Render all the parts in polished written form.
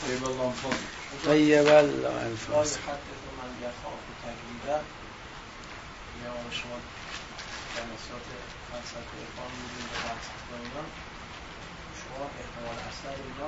طیب الله انفاس. من یخاف تکلیده یا شما جلسات فلسفه عرفان می‌بینید و بحث می‌کنید، شما احتمال اثر اینا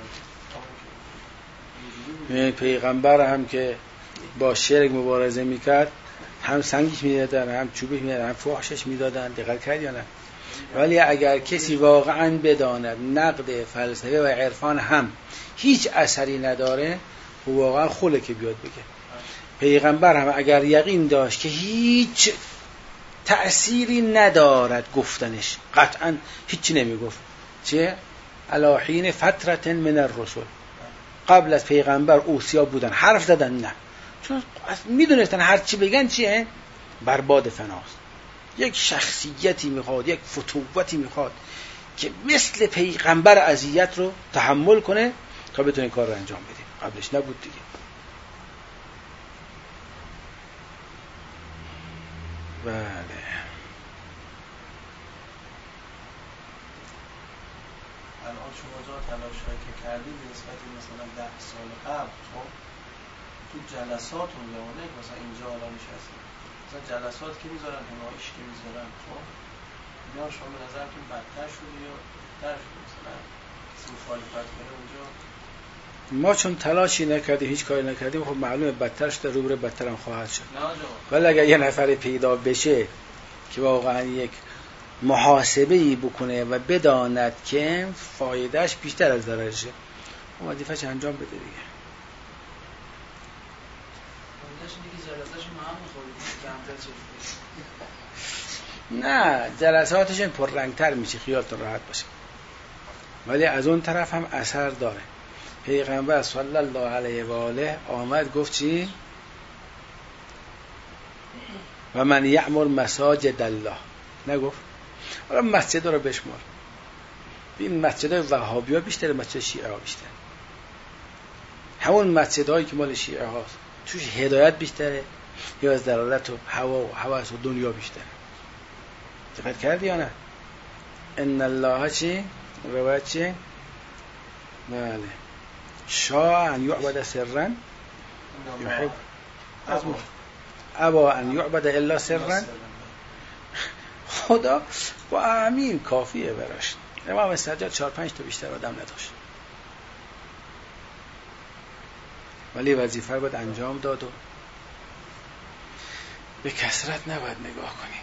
می‌بینید. پیغمبر هم که با شرک مبارزه میکرد، هم سنگش میدادن، هم چوبش میدادن، هم فحشش میدادن. دقت کردی یا نه؟ ولی اگر کسی واقعا بداند نقد فلسفه و عرفان هم هیچ اثری نداره، و واقعا خوله که بیاد بگه. پیغمبر هم اگر یقین داشت که هیچ تأثیری ندارد گفتنش، قطعا هیچی نمیگفت. چه؟ علی حین فترة من الرسل، قبل از پیغمبر اوصیا بودن، حرف زدن نه، چون میدونستن هر چی بگن چیه؟ برباد فناست. یک شخصیتی میخواد، یک فتووتی میخواد که مثل پیغمبر اذیت رو تحمل کنه تا بتونه کار رو انجام بده. قبلش نبود دیگه. بله. الان شما جا تلاشایی که کردید نسبت مثلا 10 سال قبل، خب تو جلساتون یعنی مثلا اینجا الان نشستید، مثلا جلسات که میذارن، نمایش که میذارن، خب اینا شما به نظرتون بدتر شده یا بهتر شده؟ مثلا کسی مخالفت کنه اونجا؟ ما چون تلاشی نکردیم، هیچ کاری نکردیم، خب معلومه بدتر شده، روبروی بدتر هم خواهد شد. ولی اگر یه نفر پیدا بشه که واقعا یک محاسبه‌ای بکنه و بداند که فایدهش بیشتر از ضررشه، وظیفه‌اش انجام بده دیگه. نه، جلساتشون پررنگتر میشه، خیالتون راحت باشه. ولی از اون طرف هم اثر داره. پیغمبر صلی الله علیه و آله آمد گفت چی؟ و من یعمر مساجد الله، نگفت؟ حالا مسجد رو بشمار. این مسجد وهابی ها بیشتره، مسجد شیعه ها بیشتره. همون مسجد هایی که مال شیعه هاست توش هدایت بیشتره یا از دلالت و هوا و هوس و دنیا بیشتره؟ دقت کردی یا نه؟ ان الله چی؟ روایت چی؟ بله، شاء ان یعبد سرا یحب ابا ان یعبد الا سرا. خدا با همین کافیه براش. امام سجاد 4-5 تا بیشتر آدم نداشت، ولی وظیفه رو باید انجام داد و به کثرت نباید نگاه کنیم.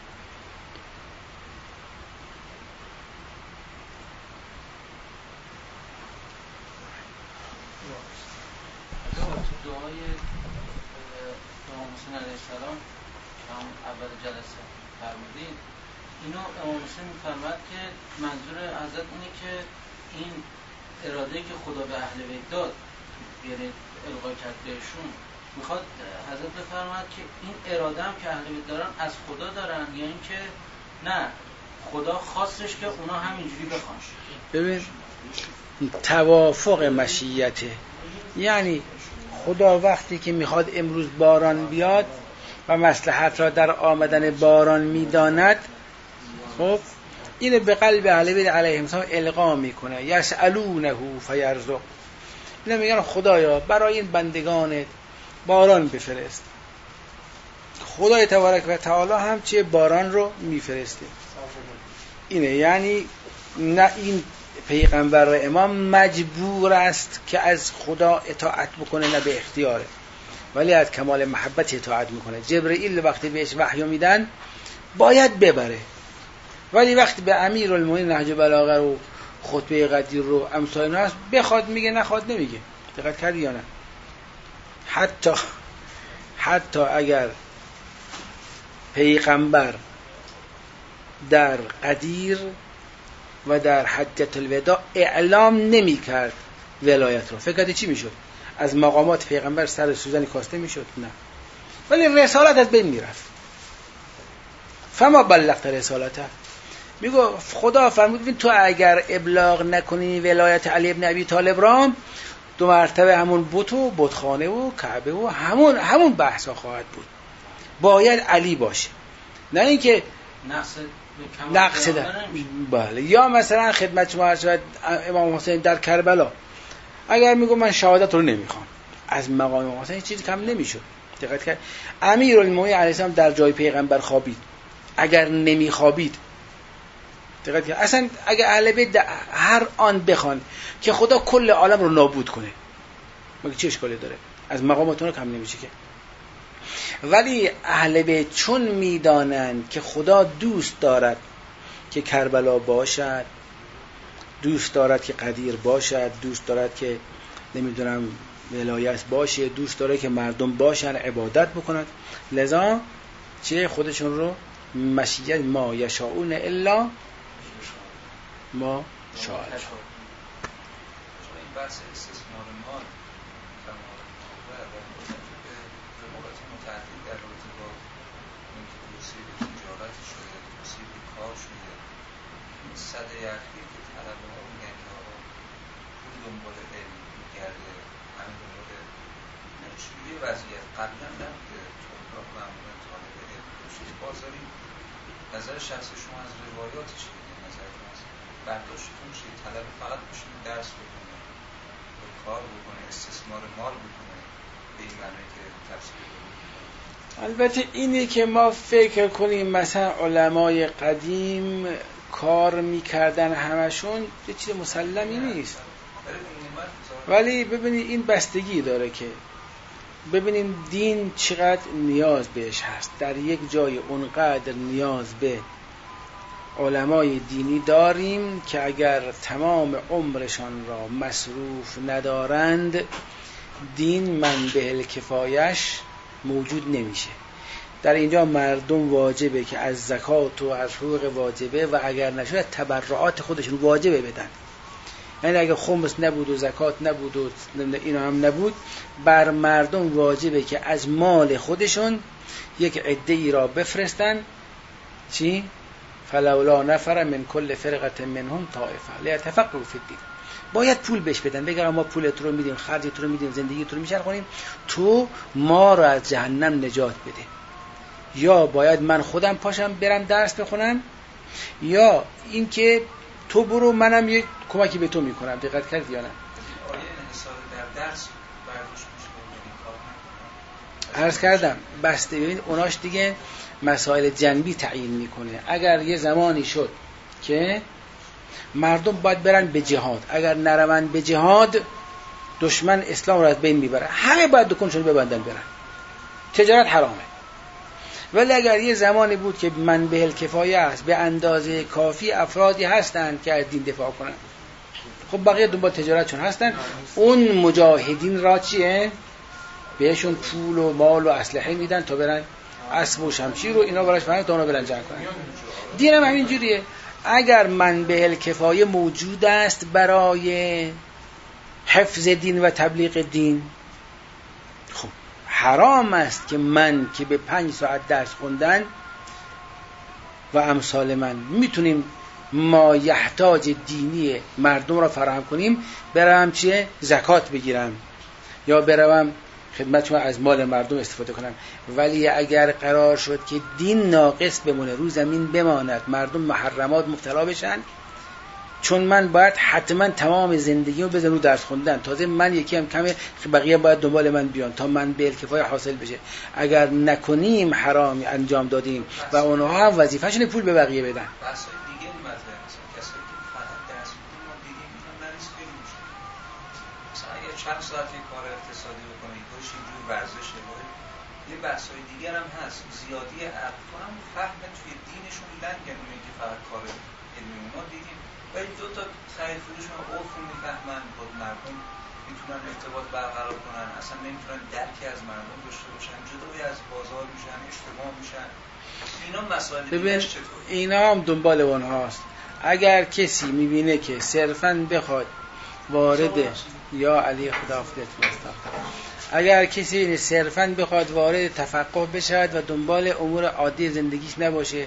دعای امام حسین علیه السلام که هم اول جلسه فرمودین، اینو امام حسین میفرماد که منظور حضرت اینه که این اراده که خدا به اهل بیت داد، یعنی القا کرد بهشون، میخواد حضرت بفرماد که این اراده هم که اهل بیت دارن از خدا دارن یا اینکه نه خدا خواستش که اونا همینجوری بخوان؟ ببین، توافق مشیته، یعنی خدا وقتی که میخواد امروز باران بیاد و مصلحت را در آمدن باران میداند، خب اینو به قلب اهل بیت علیهم السلام القا میکنه. یسالونه فیرزق، اینا میگن خدایا برای این بندگانت باران بفرست. خدای تبارک و تعالی هم چه باران رو میفرسته. اینه، یعنی نه این پیغمبر و امام مجبور است که از خدا اطاعت بکنه، نه به اختیاره، ولی از کمال محبت اطاعت میکنه. جبرئیل وقتی بهش وحی میدن باید ببره، ولی وقتی به امیرالمومنین نهج بلاغه رو، خطبه قدیر رو، امثال اینا هست، بخواد میگه، نخواد نمیگه. دقت کردی یا نه؟ حتی اگر پیغمبر در قدیر و در حجة الوداع اعلام نمی کرد ولایت رو، فکر کردی چی میشد؟ از مقامات پیغمبر سر سوزنی کاسته میشد؟ نه، ولی رسالت از بین میرفت. فما بلغت رسالته، میگو خدا فرمود تو اگر ابلاغ نکنی ولایت علی ابن ابی طالب را، 2 مرتبه همون بت و بتخانه و کعبه و همون بحثا خواهد بود. باید علی باشه، نه اینکه نقص ده. بله، یا مثلا خدمت شما عرض شود امام حسین در کربلا اگر میگم من شهادت رو نمیخوام، از مقام مثلا هیچ چیزی کم نمیشد. دقت کرد امیرالمومنین علیه السلام در جای پیغمبر خوابید، اگر نمیخوابید دقت کرد اصلا اگر اهل بیت هر آن بخوان که خدا کل عالم رو نابود کنه مگه چه اشکالی داره؟ از مقاماتون رو کم نمیشه که. ولی اهل بیت چون میدانند که خدا دوست دارد که کربلا باشد، دوست دارد که قدیر باشد، دوست دارد که نمیدونم ولایت باشه، دوست داره که مردم باشن عبادت بکنند، لذا چه خودشون رو مشیت ما یشاؤون الا ما شاء الله. این بحث استثمار مال به موقعات متعدد در رابطه با اینکه توسعه تجارت شده، توسعه کار شده، این سده اخیر که طلبه ها میگن که آقا پول دنبال علم میگرده، همین دنبال چیه وضعیت قبلا نبوده، طلاب معمولا طالب علم توسعه بازاری. نظر شخص شما از روایات چیه؟ نظرتون از برداشتتون چیه؟ طلب فقط بشین درس بکنه، کار بکنه، استثمار مال بکنه، به این معنی که تفسیر بکنه؟ البته اینی که ما فکر کنیم مثلا علمای قدیم کار میکردن همشون یه چیز مسلمی نیست. ولی ببینید این بستگی داره که ببینیم دین چقدر نیاز بهش هست. در یک جای اونقدر نیاز به علمای دینی داریم که اگر تمام عمرشان را مصروف ندارند دین منبع الکفایش موجود نمیشه. در اینجا مردم واجبه که از زکات و از حقوق واجبه و اگر نشد تبرعات خودشون واجبه بدن. یعنی اگر خمس نبود و زکات نبود و اینا هم نبود، بر مردم واجبه که از مال خودشون یک عده‌ای را بفرستن. چی؟ فلولا نفر من کل فرقه منهم طائفه لیتفقهوا فی الدین. باید پول بهش بدن، بگن ما پولت رو میدیم، خرجت رو میدیم، زندگیت رو میچرخونیم، تو ما رو از جهنم نجات بده. یا باید من خودم پاشم برم درس بخونم، یا اینکه تو برو منم یک کمکی به تو میکنم. دقت کردی یا نه؟ آیه انحصار در درس برداشت میشه. عرض کردم بسته ببین اوناش دیگه مسائل جنبی تعیین میکنه. اگر یه زمانی شد که مردم باید برن به جهاد، اگر نروند به جهاد دشمن اسلام رو از بین میبره، همه باید دکونشون ببندن برن، تجارت حرامه. ولی اگر یه زمانی بود که منبع الکفایه است، به اندازه کافی افرادی هستند که از دین دفاع کنن، خب بقیه دنبال تجارتشون هستن، اون مجاهدین را چیه؟ بهشون پول و مال و اسلحه میدن تا برن اسب و شمشیر و اینا براش فهمن تا اونا برن جنگ کنن. دین هم همین جوریه. اگر منبع الکفایه موجود است برای حفظ دین و تبلیغ دین، خب حرام است که من که به 5 ساعت درس خوندن و امثال من میتونیم ما یحتاج دینی مردم را فراهم کنیم، برم چیه؟ زکات بگیرم یا برم خدمتشون از مال مردم استفاده کنم. ولی اگر قرار شد که دین ناقص بمونه، رو زمین بماند، مردم محرمات مبتلا بشن، چون من باید حتما تمام زندگیمو بزنم رو درس خوندن، تازه من یکی هم کمه، بقیه باید دنبال من بیان تا من به الکفایه حاصل بشه. اگر نکنیم حرام انجام دادیم و اونها هم وظیفه‌شونه پول به بقیه بدن. بحثای دیگه مطرح مثلا کسایی که فقط درس می‌خونن ما دیدیم اینا مریض خیلی میشه. مثلا اگه چند ساعت کار اقتصادی بکنید باش اینجور ورزشه، یه بحثای دیگه هم هست. زیادی عقل هم فهم توی دینشون لنگن، اونایی که فقط کار علمی اونا دیدیم. ولی دو تا خرید فروشون عرف میفهمن، با مردم میتونن ارتباط برقرار کنن، اصلا نمیتونن درکی از مردم داشته باشن، جدای از بازار میشن، اجتماع میشن. اینا مسائل دیگه چطور؟ اینا هم دنبال اونهاست. اگر کسی میبینه که صرفاً بخواد وارد یا علی خداحافظت اگر کسی صرفاً بخواد وارد تفقه بشود و دنبال امور عادی زندگیش نباشه،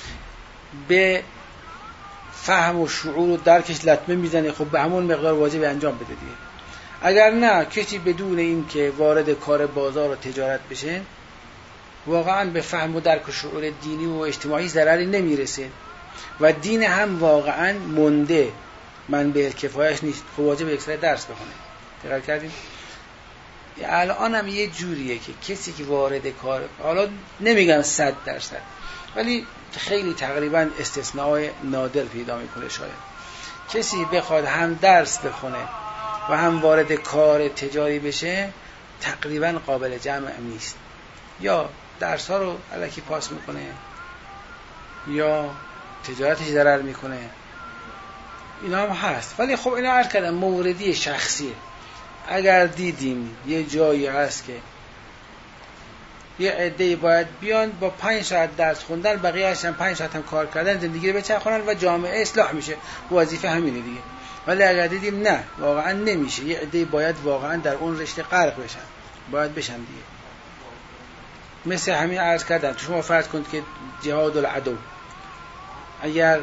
به فهم و شعور و درکش لطمه میزنه، خب به همون مقدار واجب انجام بده دیگه. اگر نه کسی بدون این که وارد کار بازار و تجارت بشه، واقعا به فهم و درک و شعور دینی و اجتماعی ضرری نمیرسه و دین هم واقعا مونده، من به کفایش نیست، خب واجب اکثر درس بخونه. دقت کردیم؟ الان هم یه جوریه که کسی که وارد کار، حالا نمیگم 100%، ولی خیلی تقریبا استثناء نادر پیدا میکنه، شاید کسی بخواد هم درس بخونه و هم وارد کار تجاری بشه تقریبا قابل جمع نیست. یا درس ها رو الکی پاس میکنه یا تجارتش ضرر میکنه، اینا هم هست. ولی خب اینا عرض کردم موردی شخصیه. اگر دیدیم یه جایی هست که یه عده‌ای باید بیان با 5 ساعت درس خوندن، بقیه هستن 5 ساعت هم کار کردن، زندگی رو بچرخونن و جامعه اصلاح میشه، وظیفه همینه دیگه. ولی اگر دیدیم نه واقعا نمیشه، یه عده‌ای باید واقعا در اون رشته غرق بشن، باید بشن دیگه. مثل همین عرض کردم، شما فرض کنید که جهاد العدو، اگر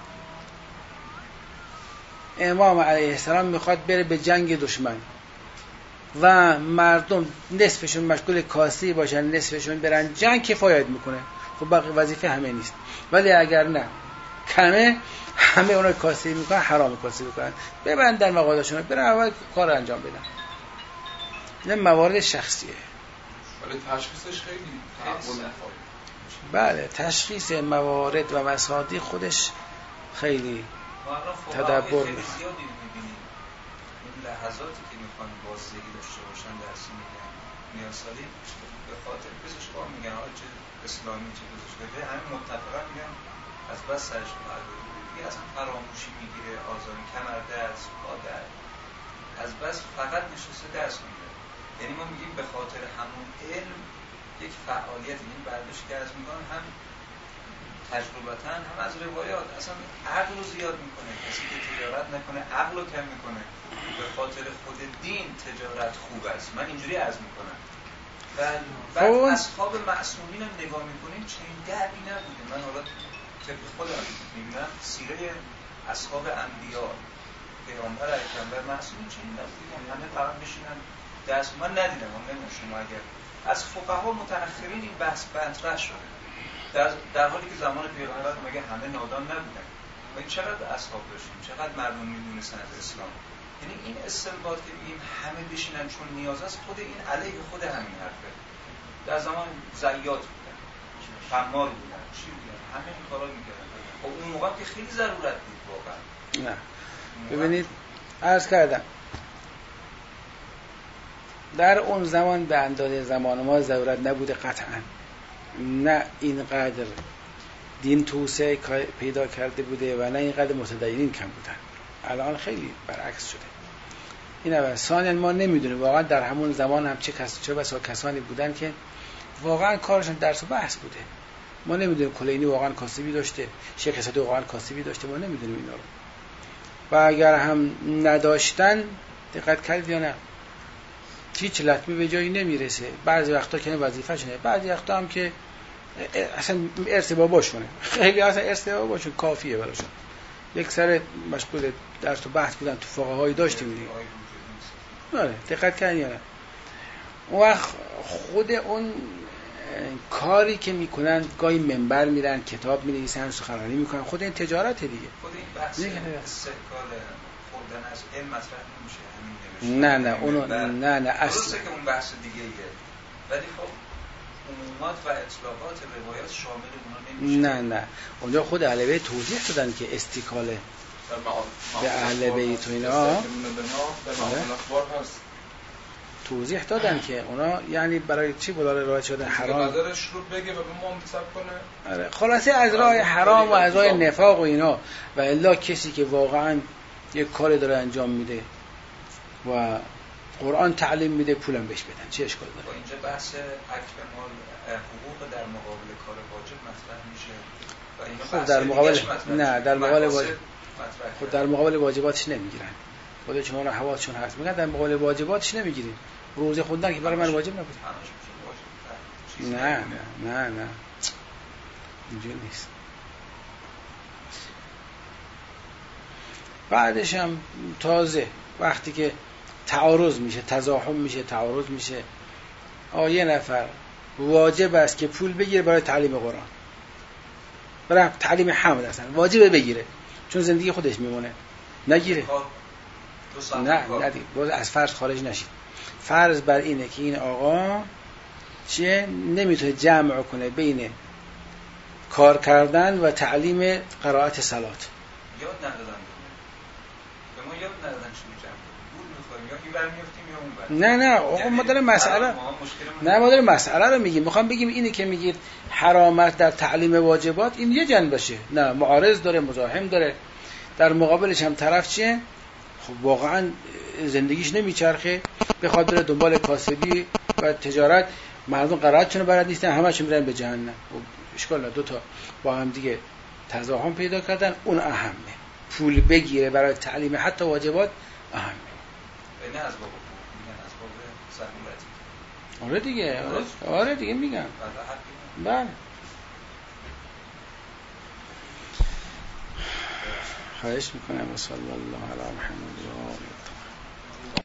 امام علیه السلام میخواد بره به جنگ دشمن و مردم نصفشون مشغول کاستی باشن نصفشون برن جنگ، کفایت میکنه. خب باقی وظیفه همه نیست. ولی اگر نه کمه، همه اونا کاستی میکنن، حرام کاستی میکنن، ببندن مقادشون، برن اول کار انجام بدن. این موارد شخصیه. ولی تشخیصش خیلی بله، تشخیص موارد و مصادیق خودش خیلی تدبر میخواد. لحظاتی که میخوان بازدهی داشته باشن درسی میگن نیاسالی به خاطر پزشکا میگن حالا چه اسلامی چه پزشکا همین متفقا میگن از بس سرش برداری دیگه اصلا فراموشی میگیره، آزاری، کمر درد، پا درد، از بس فقط نشسته درس میگیره. یعنی ما میگیم به خاطر همون علم یک فعالیت، این برداشت که از میگن هم تجربتاً هم از روایات اصلا عقل رو زیاد میکنه. کسی که تجارت نکنه عقل رو کم میکنه. به خاطر خود دین تجارت خوب است، من اینجوری عرض میکنم. و بعد اصحاب معصومین رو نگاه میکنیم چنین دردی نبوده. من حالا طبق خودم میبینم سیره اصحاب انبیا، پیامبر اکرم معصومین چنین نبوده. همه فقط بشینن درس. من ندیدم، من نمیدونم شما اگر از فقها متأخرین این بحث مطرح شده، در حالی که زمان پیغمبر مگه همه نادان نبودن؟ و این چقدر اصحاب داشتیم، چقدر مردم میدونستن از اسلام. یعنی این استنباط که میگیم همه بشینن چون نیاز است، خود این علیه خود همین حرفه. در زمان زیاد بودن، خمار بودن، چی بودن، همه این کارا میکردن. خب اون موقع که خیلی ضرورت بود واقعا. نه ببینید عرض کردم در اون زمان به اندازه زمان ما ضرورت نبوده قطعا. نه اینقدر دین توسعه پیدا کرده بوده و نه اینقدر متدینین کم بودن. الان خیلی برعکس شده. این اول. ثانیاً ما نمیدونیم واقعا در همون زمان هم چه بسا کسانی بودن که واقعا کارشون درس و بحث بوده. ما نمیدونیم کلینی واقعا کاسبی داشته، شیخ صدوق واقعا کاسبی داشته، ما نمیدونیم اینا رو. و اگر هم نداشتن دقت کردید یا نه، هیچ لطمه به جایی نمیرسه. بعضی وقتا که وظیفه شونه، بعضی وقتا هم که اصلا ارث باباشونه، خیلی اصلا ارث باباشون کافیه براشون. یک سر مشغول درس و بحث بودن تو فقهایی داشتیم دیگه. آره دقت کردین یا نه؟ اون وقت خود اون کاری که میکنن، گاهی منبر میرن، کتاب مینویسن، سخنرانی میکنن، خود این تجارته دیگه. خود این بحث استقلال خوردن از علم مطرح نمیشه. نه اونو نه اصلا درسته که اون بحث دیگه ایه، ولی خب عمومات و اطلاقات روایات شامل اونا نمیشه. نه اونجا خود اهل بیت توضیح دادن که استقاله به اهل بیت و اینا توضیح دادن که اونا یعنی برای چی بلال روایت شدن حرام نظرش رو بگه و به ما منتسب کنه. آره خلاصه از راه حرام و از راه نفاق و اینا. و الا کسی که واقعا یک کار داره انجام میده و قرآن تعلیم میده، پولم بهش بدن، چه اشکال داره؟ اینجا بحث اکل مال حقوق در مقابل کار واجب مطرح میشه و خب در مقابل نه در مقابل واجب خب در مقابل واجباتش نمیگیرن. خود شما رو حواسشون هست میگن در مقابل واجباتش نمیگیرین. روزه خوندن که برای من واجب نبود. نه اینجوری نیست. بعدش هم تازه وقتی که تعارض میشه، تزاحم میشه، تعارض میشه، یه نفر واجب است که پول بگیره برای تعلیم قرآن، برای تعلیم حمد اصلا واجبه بگیره چون زندگی خودش میمونه، نگیره نه دیگه باز از فرض خارج نشید. فرض بر اینه که این آقا چیه نمیتونه جمع کنه بین کار کردن و تعلیم قرائت صلات. یاد ندادن به ما یاد ندادن چی جمع بود می‌خوایم یا این برمیافتیم یا اون بر. نه آقا ما داریم مسئله رو میگیم. میخوام بگیم اینی که میگید حرامت در تعلیم واجبات این یه جنبشه، نه معارض داره، مزاحم داره، در مقابلش هم طرف چیه خب واقعا زندگیش نمیچرخه، بخواد بره دنبال کاسبی و تجارت، مردم قرائتشون رو بلد نیستن، همه‌شون میرن به جهنم. اشکال نداره، دو تا با هم دیگه تضاهم پیدا کردن، اون اهمه. پول بگیره برای تعلیم حتی واجبات اهمه. نه از باب میگن از باب ضرورتی. آره دیگه میگم. بله. خواهش میکنم. صلی الله علی محمد.